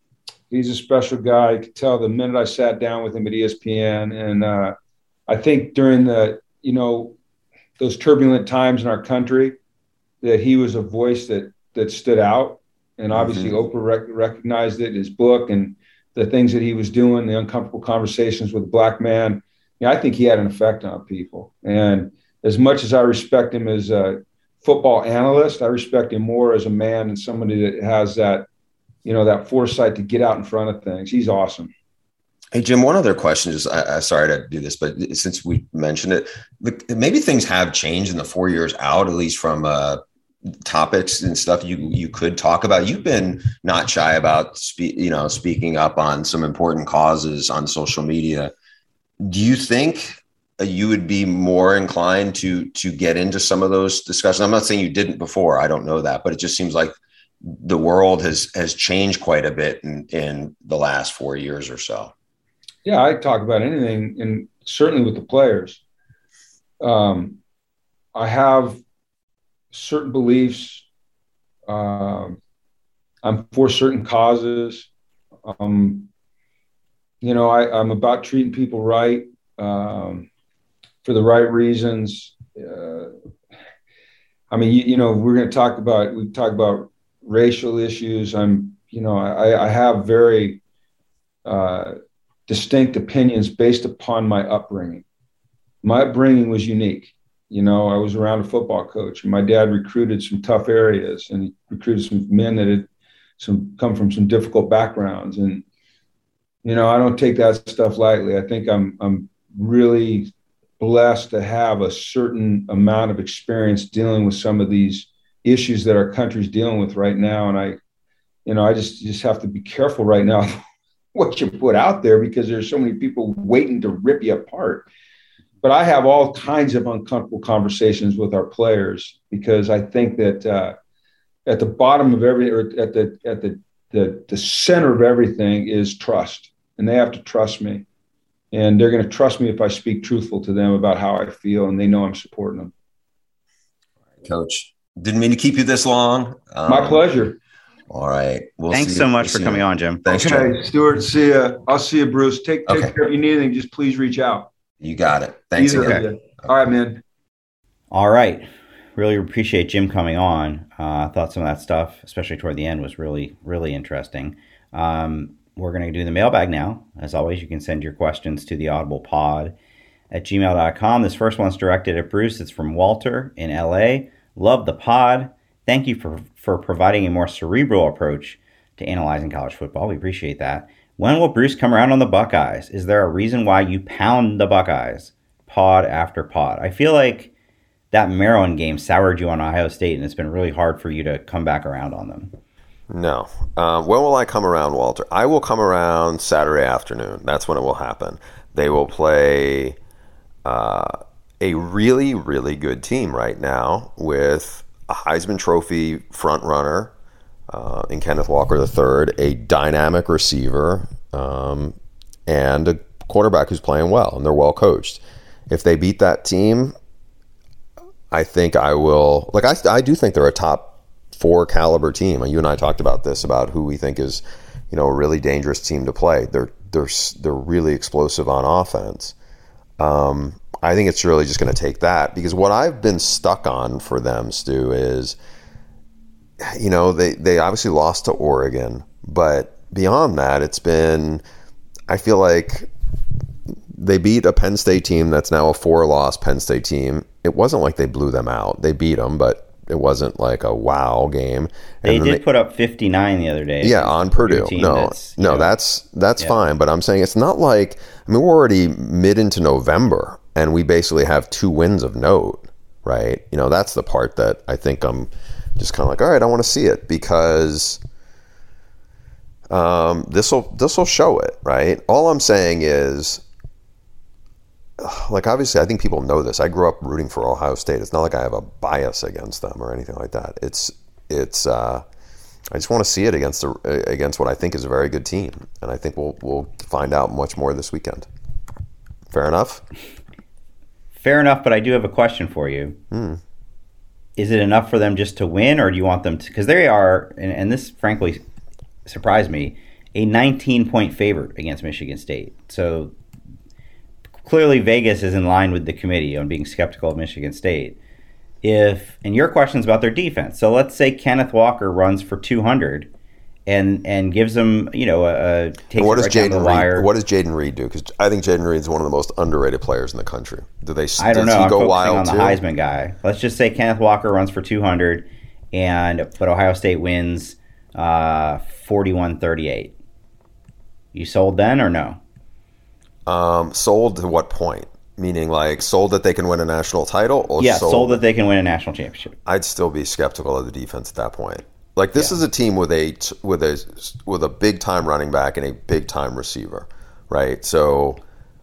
He's a special guy. I could tell the minute I sat down with him at ESPN. And I think during those turbulent times in our country, that he was a voice that stood out. And obviously Oprah recognized it in his book and the things that he was doing, the uncomfortable conversations with a black man. I think he had an effect on people. And as much as I respect him as a football analyst, I respect him more as a man and somebody that has that, that foresight to get out in front of things. He's awesome. Hey, Jim, one other question. Just sorry to do this, but since we mentioned it, maybe things have changed in the 4 years out, at least from topics and stuff you could talk about. You've been not shy about speaking up on some important causes on social media. Do you think you would be more inclined to get into some of those discussions? I'm not saying you didn't before. I don't know that, but it just seems like the world has changed quite a bit in the last 4 years or so. Yeah, I talk about anything, and certainly with the players. I have certain beliefs. I'm for certain causes. I'm about treating people right, for the right reasons. We're going to we talk about racial issues. I have very distinct opinions based upon my upbringing. My upbringing was unique. I was around a football coach, and my dad recruited some tough areas, and he recruited some men that had come from some difficult backgrounds. And, I don't take that stuff lightly. I think I'm really blessed to have a certain amount of experience dealing with some of these issues that our country's dealing with right now. And I just have to be careful right now what you put out there, because there's so many people waiting to rip you apart. But I have all kinds of uncomfortable conversations with our players, because I think that at the bottom of at the center of everything is trust, and they have to trust me, and they're going to trust me if I speak truthful to them about how I feel, and they know I'm supporting them. Coach, didn't mean to keep you this long. My pleasure. All right. Thanks so much for coming on, Jim. Thanks, okay, Jim. Stuart. See you. I'll see you, Bruce. Take care. If you need anything, just please reach out. You got it. Thanks again. All right, man. All right. Really appreciate Jim coming on. I thought some of that stuff, especially toward the end, was really, really interesting. We're going to do the mailbag now. As always, you can send your questions to theaudiblepod@gmail.com. This first one's directed at Bruce. It's from Walter in LA. Love the pod. Thank you for providing a more cerebral approach to analyzing college football. We appreciate that. When will Bruce come around on the Buckeyes? Is there a reason why you pound the Buckeyes pod after pod? I feel like that Maryland game soured you on Ohio State, and it's been really hard for you to come back around on them. No. When will I come around, Walter? I will come around Saturday afternoon. That's when it will happen. They will play a really, really good team right now with a Heisman Trophy front runner in Kenneth Walker III, a dynamic receiver, and a quarterback who's playing well, and they're well coached. If they beat that team, I think I will. I do think they're a top 4 caliber team. You and I talked about this, about who we think is, a really dangerous team to play. They're really explosive on offense. I think it's really just going to take that, because what I've been stuck on for them, Stu, is, they obviously lost to Oregon, but beyond that, it's been, I feel like they beat a Penn State team that's now a 4-loss Penn State team. It wasn't like they blew them out. They beat them, but it wasn't like a wow game. And they did put up 59 the other day. Yeah, on Purdue. That's fine. But I'm saying it's not like, we're already mid into November, and we basically have 2 wins of note, right? That's the part that I think I'm just kind of like, all right, I want to see it, because this will show it, right? All I'm saying is, obviously, I think people know this. I grew up rooting for Ohio State. It's not like I have a bias against them or anything like that. It's. I just want to see it against what I think is a very good team, and I think we'll find out much more this weekend. Fair enough. Fair enough, but I do have a question for you. Is it enough for them just to win, or do you want them to? Because they are, and this frankly surprised me, a 19-point favorite against Michigan State. So clearly Vegas is in line with the committee on being skeptical of Michigan State. And your question's about their defense. So let's say Kenneth Walker runs for 200 and gives them, takes what it right down the wire. What does Jaden Reed do? Because I think Jaden Reed is one of the most underrated players in the country. I don't know. Does he I'm go focusing wild on the too? Heisman guy. Let's just say Kenneth Walker runs for 200, but Ohio State wins 41-38. You sold then or no? Sold to what point? Meaning, like, sold that they can win a national title? Or sold that they can win a national championship. I'd still be skeptical of the defense at that point. Like, this is a team with a big time running back and a big time receiver, right? So,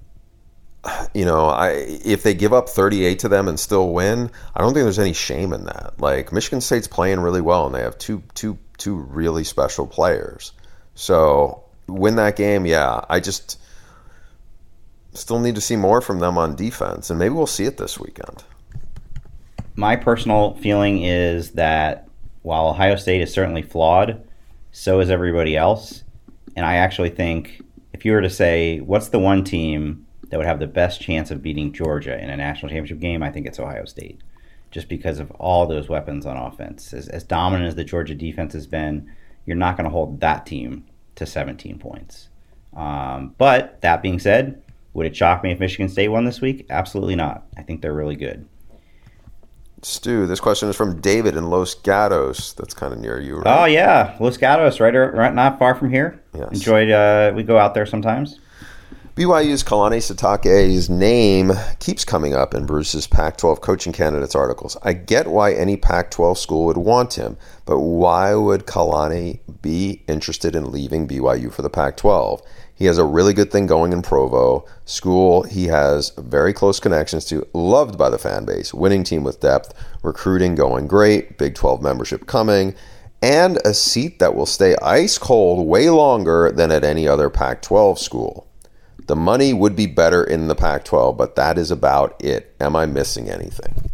if they give up 38 to them and still win, I don't think there's any shame in that. Like, Michigan State's playing really well, and they have two really special players. So, win that game, yeah. I just still need to see more from them on defense, and maybe we'll see it this weekend. My personal feeling is that while Ohio State is certainly flawed, so is everybody else. And I actually think if you were to say, what's the one team that would have the best chance of beating Georgia in a national championship game, I think it's Ohio State, just because of all those weapons on offense. As dominant as the Georgia defense has been, you're not going to hold that team to 17 points. But that being said, would it shock me if Michigan State won this week? Absolutely not. I think they're really good. Stu, this question is from David in Los Gatos. That's kind of near you, right? Oh, yeah. Los Gatos, right not far from here. Yes. Enjoyed, we go out there sometimes. BYU's Kalani Sitake's name keeps coming up in Bruce's Pac-12 coaching candidates articles. I get why any Pac-12 school would want him, but why would Kalani be interested in leaving BYU for the Pac-12? He has a really good thing going in Provo, school he has very close connections to, loved by the fan base, winning team with depth, recruiting going great, Big 12 membership coming, and a seat that will stay ice cold way longer than at any other Pac-12 school. The money would be better in the Pac-12, but that is about it. Am I missing anything?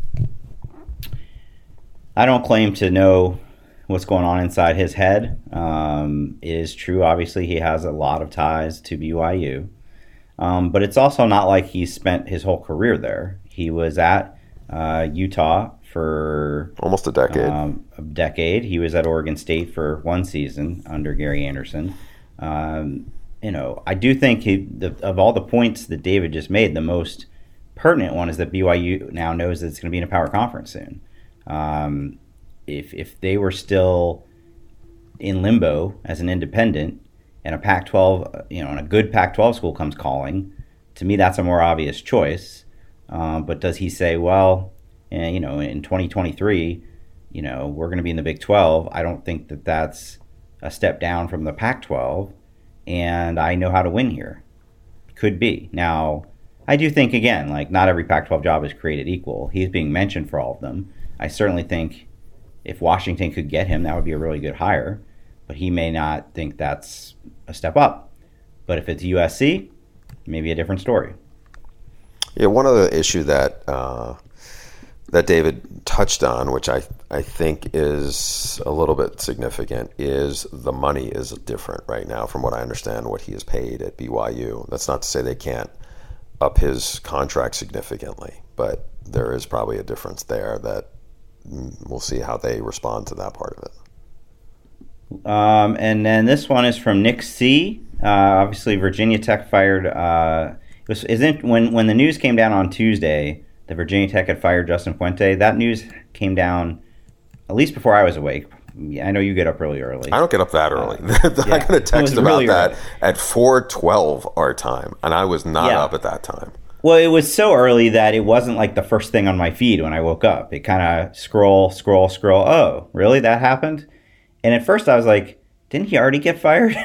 I don't claim to know what's going on inside his head. It is true, obviously, he has a lot of ties to BYU. But it's also not like he's spent his whole career there. He was at Utah for almost a decade. He was at Oregon State for one season under Gary Anderson. I do think of all the points that David just made, the most pertinent one is that BYU now knows that it's going to be in a power conference soon. If they were still in limbo as an independent and a Pac-12, and a good Pac-12 school comes calling, to me that's a more obvious choice. But does he say, well, in 2023, we're going to be in the Big 12? I don't think that that's a step down from the Pac-12. And I know how to win here. Could be. Now, I do think, again, like not every Pac-12 job is created equal. He's being mentioned for all of them. I certainly think if Washington could get him, that would be a really good hire. But he may not think that's a step up. But if it's USC, maybe a different story. Yeah, one other issue that David touched on, which I think is a little bit significant, is the money is different right now from what I understand what he is paid at BYU. That's not to say they can't up his contract significantly, but there is probably a difference there that we'll see how they respond to that part of it. And then this one is from Nick C. Obviously, Virginia Tech fired. When the news came down on Tuesday that Virginia Tech had fired Justin Fuente, that news came down at least before I was awake. I know you get up really early. I don't get up that early. I got a text about really that at 4:12 our time, and I was not up at that time. Well, it was so early that it wasn't like the first thing on my feed when I woke up. It kind of scroll. Oh, really? That happened? And at first I was like, didn't he already get fired?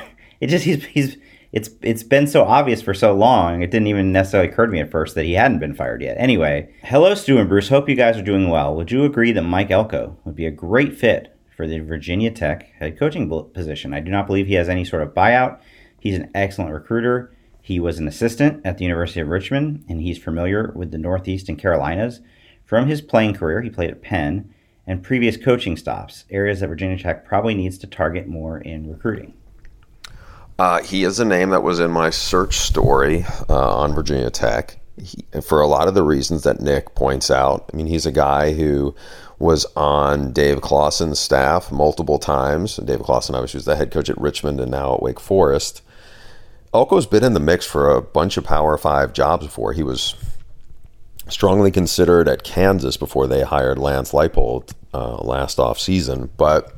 It's been so obvious for so long, it didn't even necessarily occur to me at first that he hadn't been fired yet. Anyway, hello, Stu and Bruce. Hope you guys are doing well. Would you agree that Mike Elko would be a great fit for the Virginia Tech head coaching position? I do not believe he has any sort of buyout. He's an excellent recruiter. He was an assistant at the University of Richmond, and he's familiar with the Northeast and Carolinas. From his playing career, he played at Penn, and previous coaching stops, areas that Virginia Tech probably needs to target more in recruiting. He is a name that was in my search story on Virginia Tech for a lot of the reasons that Nick points out. I mean, he's a guy who was on Dave Clawson's staff multiple times. Dave Clawson obviously was the head coach at Richmond and now at Wake Forest. Elko's been in the mix for a bunch of Power 5 jobs before. He was strongly considered at Kansas before they hired Lance Leipold last offseason. But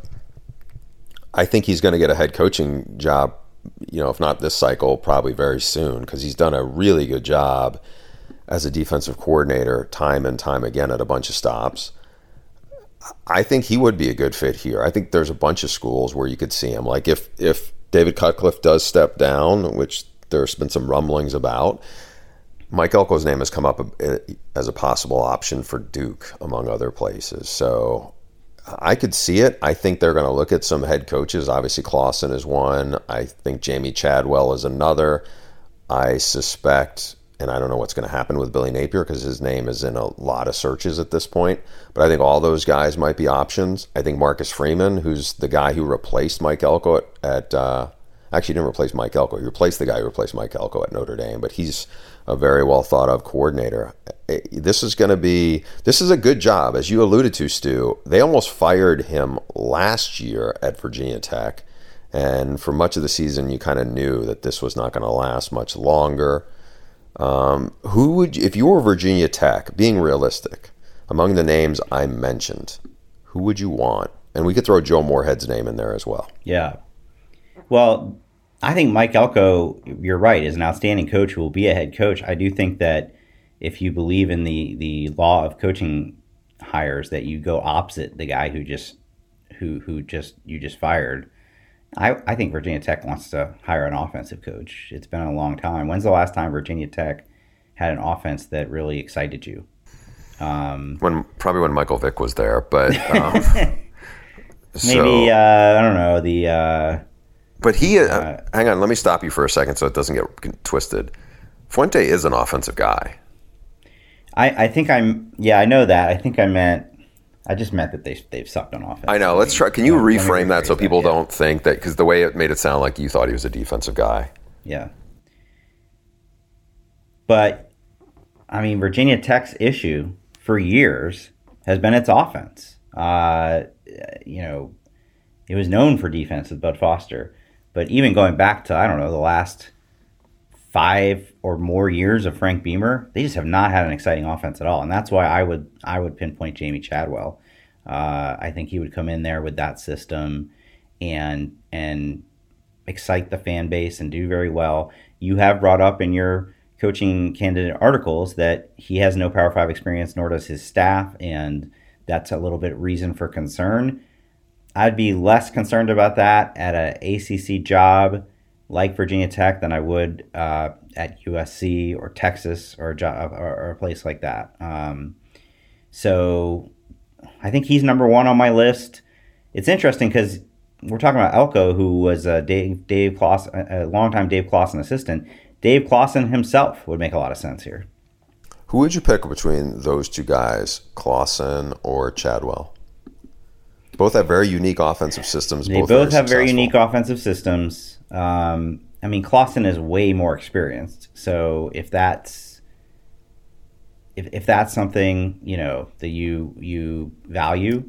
I think he's going to get a head coaching job, if not this cycle, probably very soon, because he's done a really good job as a defensive coordinator time and time again at a bunch of stops. I think he would be a good fit here. I think there's a bunch of schools where you could see him. Like if David Cutcliffe does step down, which there's been some rumblings about, Mike Elko's name has come up as a possible option for Duke, among other places. So I could see it. I think they're going to look at some head coaches. Obviously, Clawson is one. I think Jamie Chadwell is another. I suspect, and I don't know what's going to happen with Billy Napier because his name is in a lot of searches at this point, but I think all those guys might be options. I think Marcus Freeman, who's the guy who replaced Mike Elko actually didn't replace Mike Elko. He replaced the guy who replaced Mike Elko at Notre Dame, but he's a very well thought of coordinator. This is a good job. As you alluded to, Stu, they almost fired him last year at Virginia Tech. And for much of the season, you kind of knew that this was not going to last much longer. Who would, if you were Virginia Tech, being realistic, among the names I mentioned, who would you want? And we could throw Joe Moorhead's name in there as well. Yeah. Well, I think Mike Elko, you're right, is an outstanding coach who will be a head coach. I do think that if you believe in the law of coaching hires, that you go opposite the guy who you just fired. I think Virginia Tech wants to hire an offensive coach. It's been a long time. When's the last time Virginia Tech had an offense that really excited you? Probably when Michael Vick was there, but maybe I don't know But he, hang on, let me stop you for a second so it doesn't get twisted. Fuente is an offensive guy. I know that. I just meant that they've sucked on offense. I know. Let's try. Can you reframe that so people don't think that, because the way it made it sound like you thought he was a defensive guy. Yeah. But, I mean, Virginia Tech's issue for years has been its offense. It was known for defense with Bud Foster. But even going back to, the last 5 or more years of Frank Beamer, they just have not had an exciting offense at all. And that's why I would pinpoint Jamie Chadwell. I think he would come in there with that system and excite the fan base and do very well. You have brought up in your coaching candidate articles that he has no Power 5 experience, nor does his staff, and that's a little bit reason for concern. I'd be less concerned about that at an ACC job like Virginia Tech than I would at USC or Texas or a place like that. So I think he's number one on my list. It's interesting because we're talking about Elko, who was a Dave Clawson, a longtime Dave Clawson assistant. Dave Clawson himself would make a lot of sense here. Who would you pick between those two guys, Clawson or Chadwell? Both have very unique offensive systems. They both have very unique offensive systems. Clawson is way more experienced. So if that's something that you value,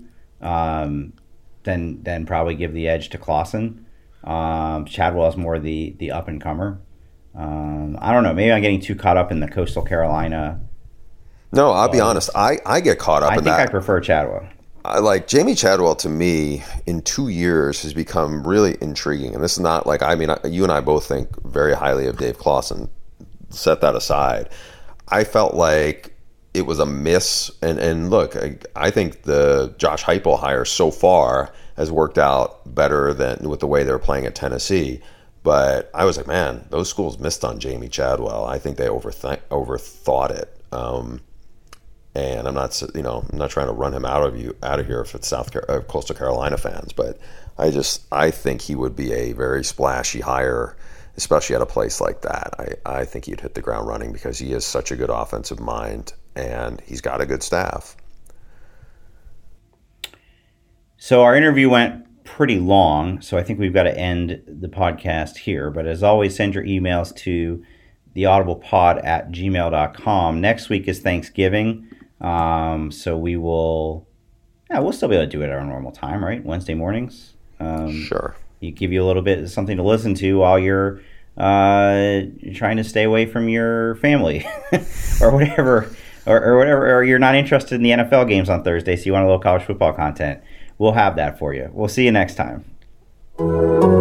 then probably give the edge to Clawson. Chadwell is more the up and comer. I don't know. Maybe I'm getting too caught up in the Coastal Carolina. No, I'll be honest. I get caught up in that. I think I prefer Chadwell. Jamie Chadwell, to me, in 2 years has become really intriguing. And this is not you and I both think very highly of Dave Clawson. Set that aside. I felt like it was a miss. And look, I think the Josh Heupel hire so far has worked out better than with the way they're playing at Tennessee. But I was like, man, those schools missed on Jamie Chadwell. I think they overthought it. And I'm not trying to run him out of here if it's Coastal Carolina fans, but I think he would be a very splashy hire, especially at a place like that. I think he'd hit the ground running because he is such a good offensive mind and he's got a good staff. So our interview went pretty long, so I think we've got to end the podcast here. But as always, send your emails to theaudiblepod@gmail.com. Next week is Thanksgiving, so we'll still be able to do it at our normal time, right? Wednesday mornings. Sure. You give you a little bit of something to listen to while you're trying to stay away from your family or whatever, or whatever, or you're not interested in the NFL games on Thursday, so you want a little college football content. We'll have that for you. We'll see you next time.